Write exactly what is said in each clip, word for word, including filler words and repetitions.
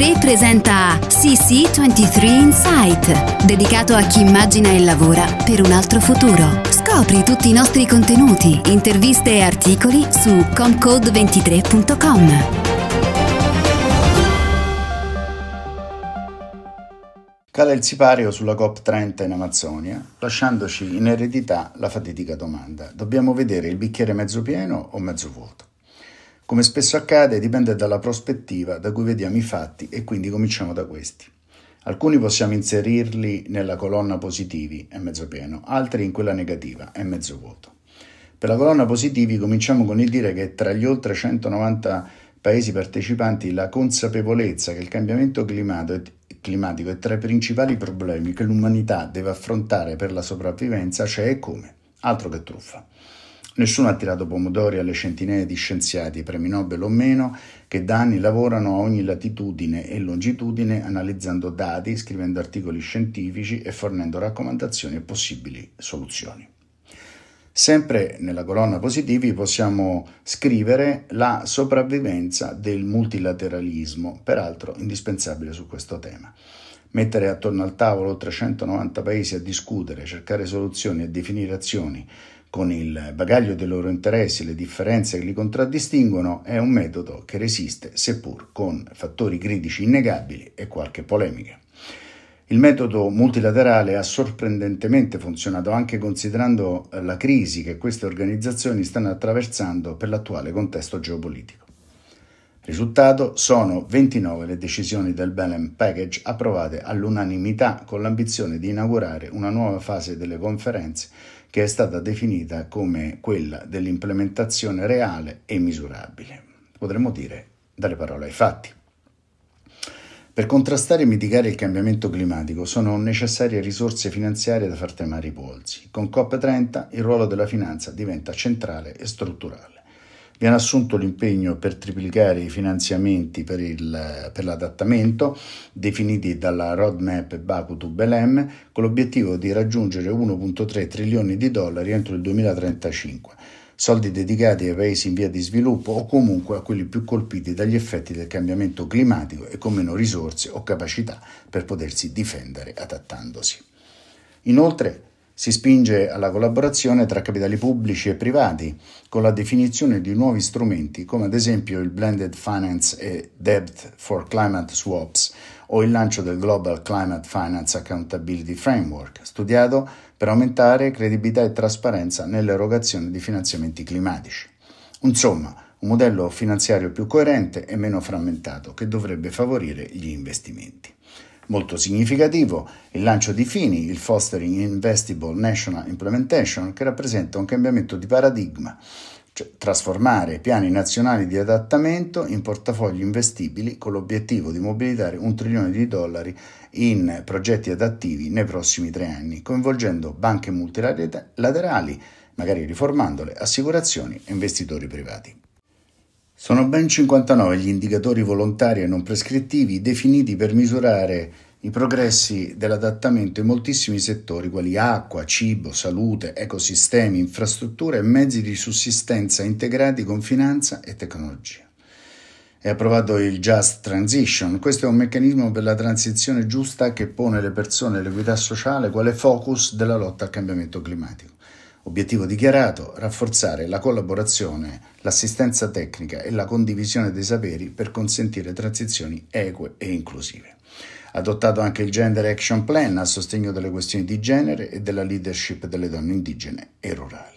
ventitré presenta C C ventitré Insight, dedicato a chi immagina e lavora per un altro futuro. Scopri tutti i nostri contenuti, interviste e articoli su comcode ventitré punto com. Cala il sipario sulla COP trenta in Amazzonia, lasciandoci in eredità la fatidica domanda: dobbiamo vedere il bicchiere mezzo pieno o mezzo vuoto? Come spesso accade, dipende dalla prospettiva da cui vediamo i fatti e quindi cominciamo da questi. Alcuni possiamo inserirli nella colonna positivi, è mezzo pieno, altri in quella negativa, è mezzo vuoto. Per la colonna positivi cominciamo con il dire che tra gli oltre centonovanta paesi partecipanti la consapevolezza che il cambiamento climatico è tra i principali problemi che l'umanità deve affrontare per la sopravvivenza c'è e come, altro che truffa. Nessuno ha tirato pomodori alle centinaia di scienziati, premi Nobel o meno, che da anni lavorano a ogni latitudine e longitudine analizzando dati, scrivendo articoli scientifici e fornendo raccomandazioni e possibili soluzioni. Sempre nella colonna positivi possiamo scrivere la sopravvivenza del multilateralismo, peraltro indispensabile su questo tema. Mettere attorno al tavolo oltre centonovanta paesi a discutere, cercare soluzioni e definire azioni con il bagaglio dei loro interessi e le differenze che li contraddistinguono è un metodo che resiste, seppur con fattori critici innegabili e qualche polemica. Il metodo multilaterale ha sorprendentemente funzionato anche considerando la crisi che queste organizzazioni stanno attraversando per l'attuale contesto geopolitico. Risultato: sono ventinove le decisioni del Belém Package approvate all'unanimità con l'ambizione di inaugurare una nuova fase delle conferenze che è stata definita come quella dell'implementazione reale e misurabile. Potremmo dire dalle parole ai fatti. Per contrastare e mitigare il cambiamento climatico sono necessarie risorse finanziarie da far tremare i polsi. Con COP trenta il ruolo della finanza diventa centrale e strutturale. Viene assunto l'impegno per triplicare i finanziamenti per, il, per l'adattamento definiti dalla roadmap Baku to Belém con l'obiettivo di raggiungere uno virgola tre trilioni di dollari entro il duemilatrentacinque, soldi dedicati ai paesi in via di sviluppo o comunque a quelli più colpiti dagli effetti del cambiamento climatico e con meno risorse o capacità per potersi difendere adattandosi. Inoltre, si spinge alla collaborazione tra capitali pubblici e privati con la definizione di nuovi strumenti come ad esempio il Blended Finance e Debt for Climate Swaps o il lancio del Global Climate Finance Accountability Framework, studiato per aumentare credibilità e trasparenza nell'erogazione di finanziamenti climatici. Insomma, un modello finanziario più coerente e meno frammentato che dovrebbe favorire gli investimenti. Molto significativo il lancio di Fini, il Fostering Investable National Implementation, che rappresenta un cambiamento di paradigma, cioè trasformare piani nazionali di adattamento in portafogli investibili con l'obiettivo di mobilitare un trilione di dollari in progetti adattivi nei prossimi tre anni, coinvolgendo banche multilaterali, magari riformandole, assicurazioni e investitori privati. Sono ben cinquantanove gli indicatori volontari e non prescrittivi definiti per misurare i progressi dell'adattamento in moltissimi settori quali acqua, cibo, salute, ecosistemi, infrastrutture e mezzi di sussistenza integrati con finanza e tecnologia. È approvato il Just Transition. Questo è un meccanismo per la transizione giusta che pone le persone e l'equità sociale quale focus della lotta al cambiamento climatico. Obiettivo dichiarato: rafforzare la collaborazione, l'assistenza tecnica e la condivisione dei saperi per consentire transizioni eque e inclusive. Adottato anche il Gender Action Plan a sostegno delle questioni di genere e della leadership delle donne indigene e rurali.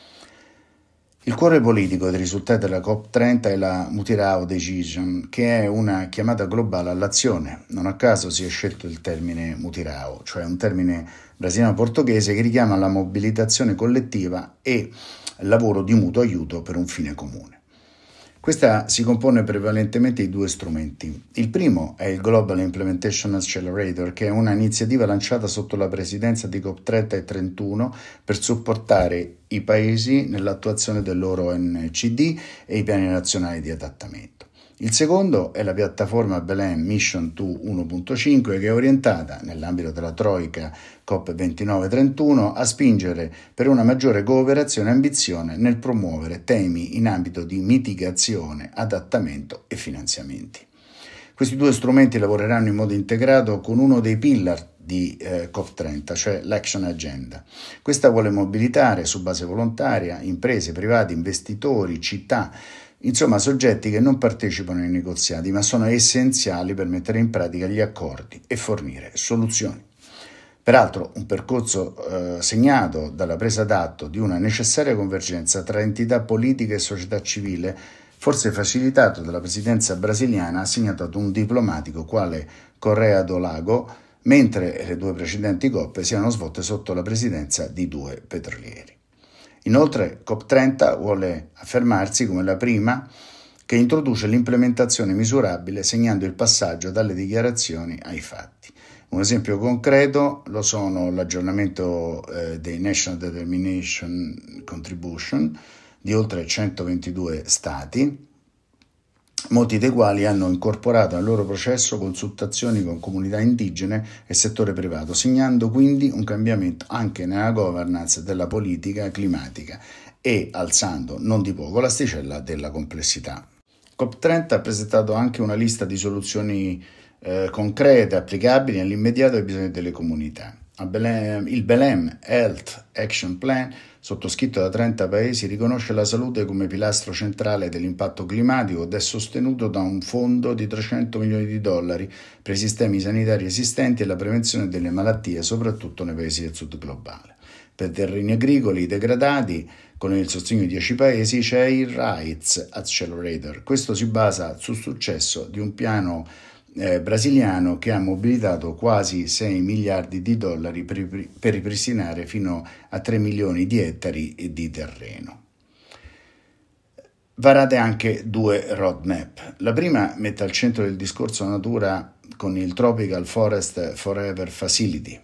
Il cuore politico dei risultati della COP trenta è la Mutirao Decision, che è una chiamata globale all'azione. Non a caso si è scelto il termine Mutirao, cioè un termine brasiliano-portoghese che richiama la mobilitazione collettiva e il lavoro di mutuo aiuto per un fine comune. Questa si compone prevalentemente di due strumenti. Il primo è il Global Implementation Accelerator, che è una iniziativa lanciata sotto la presidenza di COP trenta e trentuno per supportare i paesi nell'attuazione del loro N C D e i piani nazionali di adattamento. Il secondo è la piattaforma Belém Mission due uno punto cinque, che è orientata, nell'ambito della Troika COP ventinove trentuno, a spingere per una maggiore cooperazione e ambizione nel promuovere temi in ambito di mitigazione, adattamento e finanziamenti. Questi due strumenti lavoreranno in modo integrato con uno dei pillar di eh, COP trenta, cioè l'Action Agenda. Questa vuole mobilitare su base volontaria imprese, privati, investitori, città, insomma soggetti che non partecipano ai negoziati ma sono essenziali per mettere in pratica gli accordi e fornire soluzioni. Peraltro un percorso eh, segnato dalla presa d'atto di una necessaria convergenza tra entità politiche e società civile, forse facilitato dalla presidenza brasiliana assegnato ad un diplomatico quale Correa do Lago, mentre le due precedenti COP siano svolte sotto la presidenza di due petrolieri. Inoltre COP trenta vuole affermarsi come la prima che introduce l'implementazione misurabile segnando il passaggio dalle dichiarazioni ai fatti. Un esempio concreto lo sono l'aggiornamento eh, dei National Determination Contribution di oltre centoventidue stati, molti dei quali hanno incorporato al loro processo consultazioni con comunità indigene e settore privato, segnando quindi un cambiamento anche nella governance della politica climatica e alzando non di poco l'asticella della complessità. COP trenta ha presentato anche una lista di soluzioni eh, concrete, applicabili nell'immediato ai bisogni delle comunità. Il Belém Health Action Plan, sottoscritto da trenta paesi, riconosce la salute come pilastro centrale dell'impatto climatico ed è sostenuto da un fondo di trecento milioni di dollari per i sistemi sanitari esistenti e la prevenzione delle malattie, soprattutto nei paesi del sud globale. Per terreni agricoli degradati, con il sostegno di dieci paesi, c'è il Rights Accelerator. Questo si basa sul successo di un piano Eh, brasiliano che ha mobilitato quasi sei miliardi di dollari per, per ripristinare fino a tre milioni di ettari di terreno. Varate anche due roadmap. La prima mette al centro del discorso natura con il Tropical Forest Forever Facility.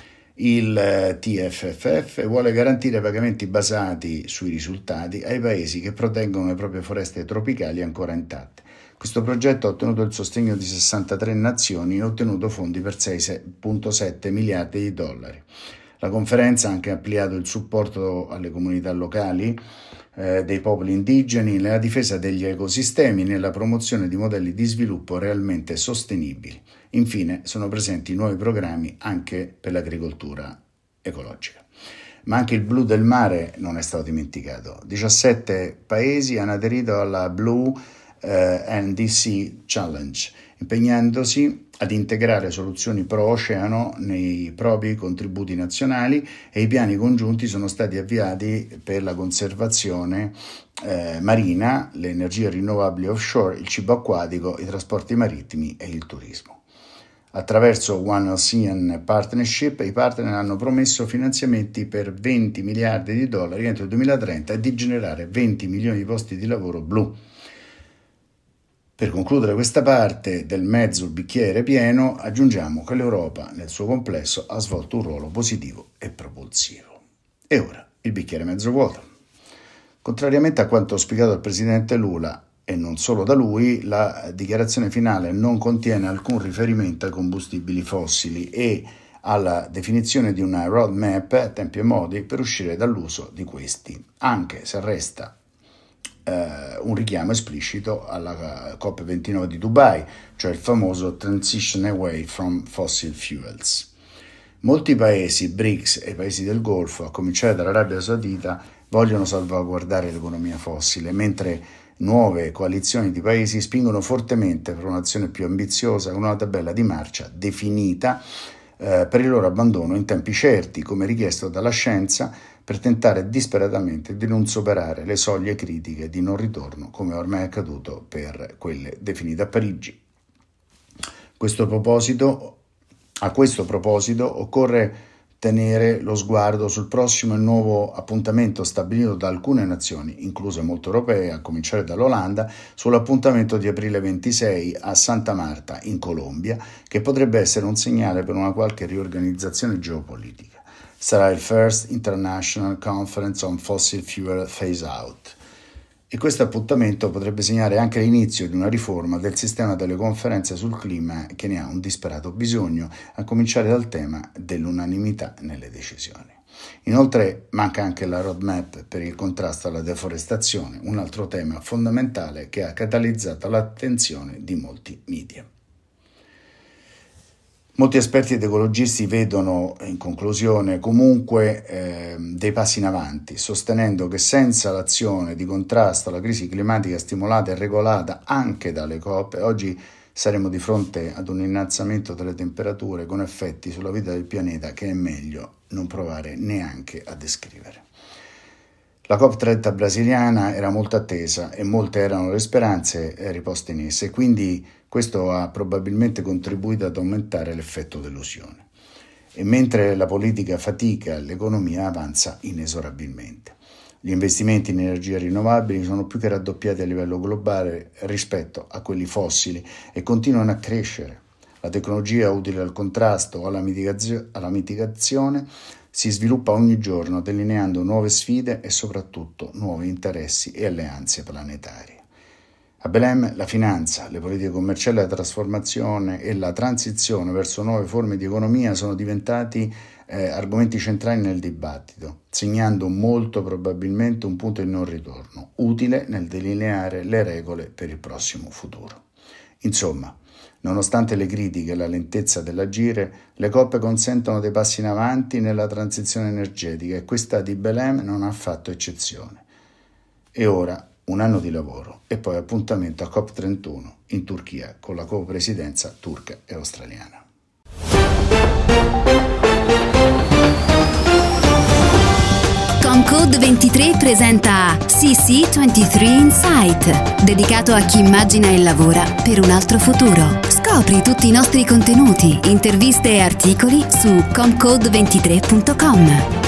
Il T F F F vuole garantire pagamenti basati sui risultati ai paesi che proteggono le proprie foreste tropicali ancora intatte. Questo progetto ha ottenuto il sostegno di sessantatré nazioni e ha ottenuto fondi per sei virgola sette miliardi di dollari. La conferenza ha anche ampliato il supporto alle comunità locali, eh, dei popoli indigeni, nella difesa degli ecosistemi e nella promozione di modelli di sviluppo realmente sostenibili. Infine sono presenti nuovi programmi anche per l'agricoltura ecologica. Ma anche il blu del mare non è stato dimenticato. diciassette paesi hanno aderito alla Blue N D C Challenge, impegnandosi ad integrare soluzioni pro-oceano nei propri contributi nazionali, e i piani congiunti sono stati avviati per la conservazione eh, marina, le energie rinnovabili offshore, il cibo acquatico, i trasporti marittimi e il turismo. Attraverso One Ocean Partnership i partner hanno promesso finanziamenti per venti miliardi di dollari entro il duemilatrenta e di generare venti milioni di posti di lavoro blu. Per concludere questa parte del mezzo bicchiere pieno, aggiungiamo che l'Europa nel suo complesso ha svolto un ruolo positivo e propulsivo. E ora il bicchiere mezzo vuoto. Contrariamente a quanto auspicato dal presidente Lula, e non solo da lui, la dichiarazione finale non contiene alcun riferimento ai combustibili fossili e alla definizione di una roadmap a tempi e modi per uscire dall'uso di questi, anche se resta Uh, un richiamo esplicito alla COP ventinove di Dubai, cioè il famoso Transition Away from Fossil Fuels. Molti paesi, B R I C S e i paesi del Golfo, a cominciare dall'Arabia Saudita, vogliono salvaguardare l'economia fossile, mentre nuove coalizioni di paesi spingono fortemente per un'azione più ambiziosa, con una tabella di marcia definita uh, per il loro abbandono in tempi certi, come richiesto dalla scienza, per tentare disperatamente di non superare le soglie critiche di non ritorno, come ormai è accaduto per quelle definite a Parigi. Questo proposito, a questo proposito occorre tenere lo sguardo sul prossimo e nuovo appuntamento stabilito da alcune nazioni, incluse molte europee, a cominciare dall'Olanda, sull'appuntamento di aprile ventisei a Santa Marta, in Colombia, che potrebbe essere un segnale per una qualche riorganizzazione geopolitica. Sarà il First International Conference on Fossil Fuel Phase Out e questo appuntamento potrebbe segnare anche l'inizio di una riforma del sistema delle conferenze sul clima che ne ha un disperato bisogno, a cominciare dal tema dell'unanimità nelle decisioni. Inoltre manca anche la roadmap per il contrasto alla deforestazione, un altro tema fondamentale che ha catalizzato l'attenzione di molti media. Molti esperti ed ecologisti vedono, in conclusione, comunque eh, dei passi in avanti, sostenendo che senza l'azione di contrasto alla crisi climatica stimolata e regolata anche dalle COP, oggi saremo di fronte ad un innalzamento delle temperature con effetti sulla vita del pianeta che è meglio non provare neanche a descrivere. La COP trenta brasiliana era molto attesa e molte erano le speranze riposte in essa, e quindi questo ha probabilmente contribuito ad aumentare l'effetto delusione. E mentre la politica fatica, l'economia avanza inesorabilmente. Gli investimenti in energie rinnovabili sono più che raddoppiati a livello globale rispetto a quelli fossili e continuano a crescere. La tecnologia utile al contrasto o alla mitigazio- alla mitigazione si sviluppa ogni giorno, delineando nuove sfide e soprattutto nuovi interessi e alleanze planetarie. A Belém la finanza, le politiche commerciali, la trasformazione e la transizione verso nuove forme di economia sono diventati eh, argomenti centrali nel dibattito, segnando molto probabilmente un punto di non ritorno, utile nel delineare le regole per il prossimo futuro. Insomma, nonostante le critiche e la lentezza dell'agire, le COP consentono dei passi in avanti nella transizione energetica e questa di Belém non ha fatto eccezione. E ora un anno di lavoro e poi appuntamento a COP trentuno in Turchia con la co-presidenza turca e australiana. Comcode ventitré presenta C C ventitré Insight, dedicato a chi immagina e lavora per un altro futuro. Scopri tutti i nostri contenuti, interviste e articoli su comcode ventitré punto com.